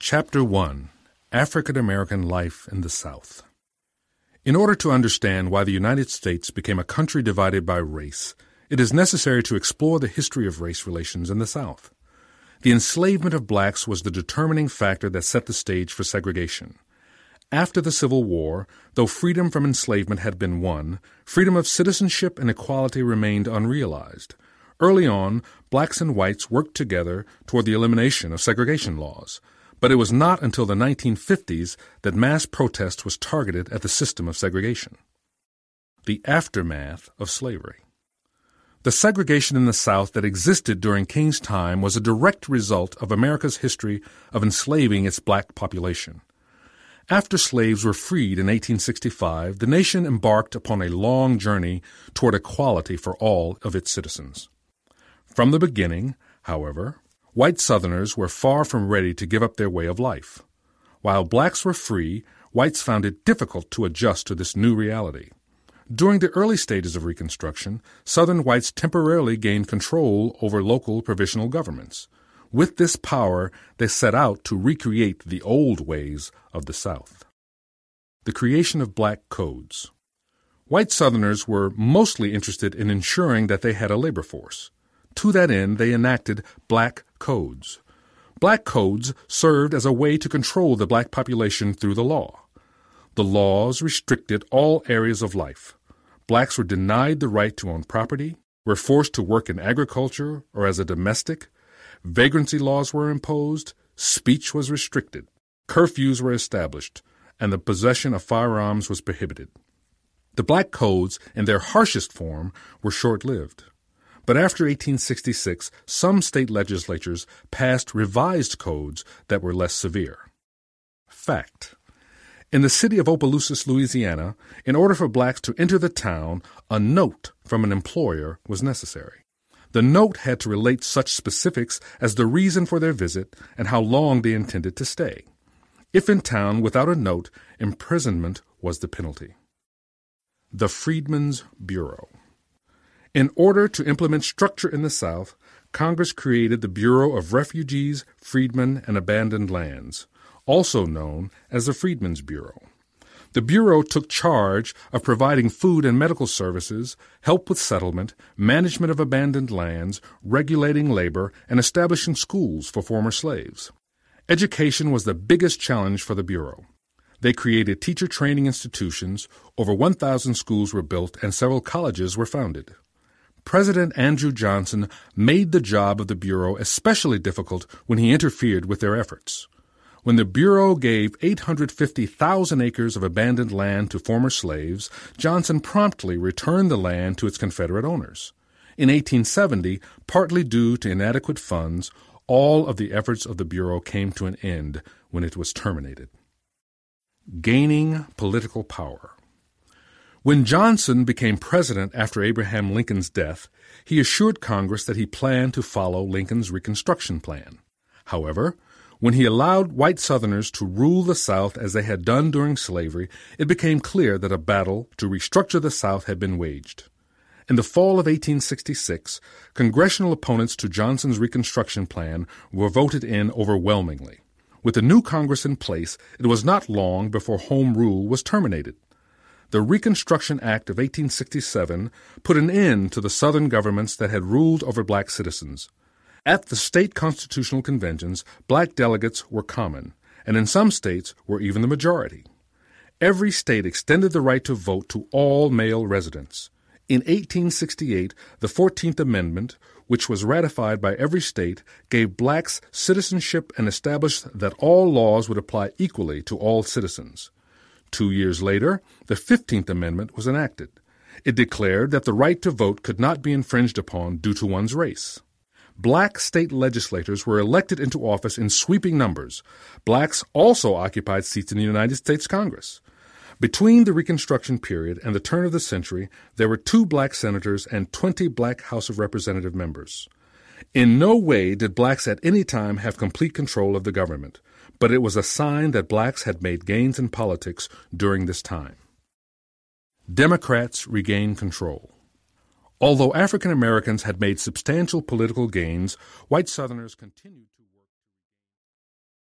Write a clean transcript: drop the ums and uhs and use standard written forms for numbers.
Chapter 1. African American Life in the South. In order to understand why the United States became a country divided by race, it is necessary to explore the history of race relations in the South. The enslavement of blacks was the determining factor that set the stage for segregation. After the Civil War, though freedom from enslavement had been won, freedom of citizenship and equality remained unrealized. Early on, blacks and whites worked together toward the elimination of segregation laws. But it was not until the 1950s that mass protest was targeted at the system of segregation. The aftermath of slavery. The segregation in the South that existed during King's time was a direct result of America's history of enslaving its black population. After slaves were freed in 1865, the nation embarked upon a long journey toward equality for all of its citizens. From the beginning, however, white Southerners were far from ready to give up their way of life. While blacks were free, whites found it difficult to adjust to this new reality. During the early stages of Reconstruction, Southern whites temporarily gained control over local provisional governments. With this power, they set out to recreate the old ways of the South. The creation of black codes. White Southerners were mostly interested in ensuring that they had a labor force. To that end, they enacted black codes. Black codes served as a way to control the black population through the law. The laws restricted all areas of life. Blacks were denied the right to own property, were forced to work in agriculture or as a domestic. Vagrancy laws were imposed, speech was restricted, curfews were established, and the possession of firearms was prohibited. The black codes, in their harshest form, were short-lived. But after 1866, some state legislatures passed revised codes that were less severe. Fact. In the city of Opelousas, Louisiana, in order for blacks to enter the town, a note from an employer was necessary. The note had to relate such specifics as the reason for their visit and how long they intended to stay. If in town without a note, imprisonment was the penalty. The Freedmen's Bureau. In order to implement structure in the South, Congress created the Bureau of Refugees, Freedmen, and Abandoned Lands, also known as the Freedmen's Bureau. The Bureau took charge of providing food and medical services, help with settlement, management of abandoned lands, regulating labor, and establishing schools for former slaves. Education was the biggest challenge for the Bureau. They created teacher training institutions, over 1,000 schools were built, and several colleges were founded. President Andrew Johnson made the job of the Bureau especially difficult when he interfered with their efforts. When the Bureau gave 850,000 acres of abandoned land to former slaves, Johnson promptly returned the land to its Confederate owners. In 1870, partly due to inadequate funds, all of the efforts of the Bureau came to an end when it was terminated. Gaining political power. When Johnson became president after Abraham Lincoln's death, he assured Congress that he planned to follow Lincoln's Reconstruction Plan. However, when he allowed white Southerners to rule the South as they had done during slavery, it became clear that a battle to restructure the South had been waged. In the fall of 1866, congressional opponents to Johnson's Reconstruction Plan were voted in overwhelmingly. With the new Congress in place, it was not long before Home Rule was terminated. The Reconstruction Act of 1867 put an end to the Southern governments that had ruled over black citizens. At the state constitutional conventions, black delegates were common, and in some states were even the majority. Every state extended the right to vote to all male residents. In 1868, the 14th Amendment, which was ratified by every state, gave blacks citizenship and established that all laws would apply equally to all citizens. 2 years later, the 15th Amendment was enacted. It declared that the right to vote could not be infringed upon due to one's race. Black state legislators were elected into office in sweeping numbers. Blacks also occupied seats in the United States Congress. Between the Reconstruction period and the turn of the century, there were 2 black senators and 20 black House of Representative members. In no way did blacks at any time have complete control of the government, but it was a sign that blacks had made gains in politics during this time. Democrats regained control. Although African Americans had made substantial political gains, white Southerners continued